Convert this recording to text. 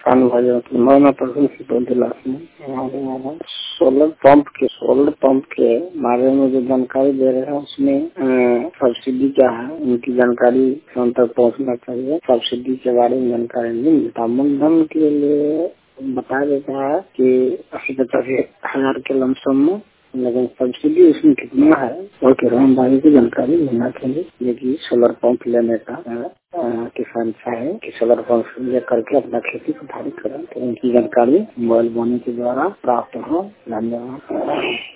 किसान भाइयों की मैं प्रसन्न सुपौल जिला से सोलर पंप के बारे में जो जानकारी दे रहे हैं उसमें सब्सिडी क्या है उनकी जानकारी हम तक पहुंचना चाहिए। सब्सिडी के बारे में जानकारी नहीं मिलता। मूलधन के लिए बताया जाता है कि 80-85 के लमसम में, लेकिन सब्सिडी उसमें कितना है और किसान भाई की जानकारी लेना चाहिए। लेकिन सोलर पंप लेने का किसान चाहे कि सोलर पंप ले करके अपना खेती को भारी करें, तो उनकी जानकारी मोबाइल बोने के द्वारा प्राप्त हो। धन्यवाद।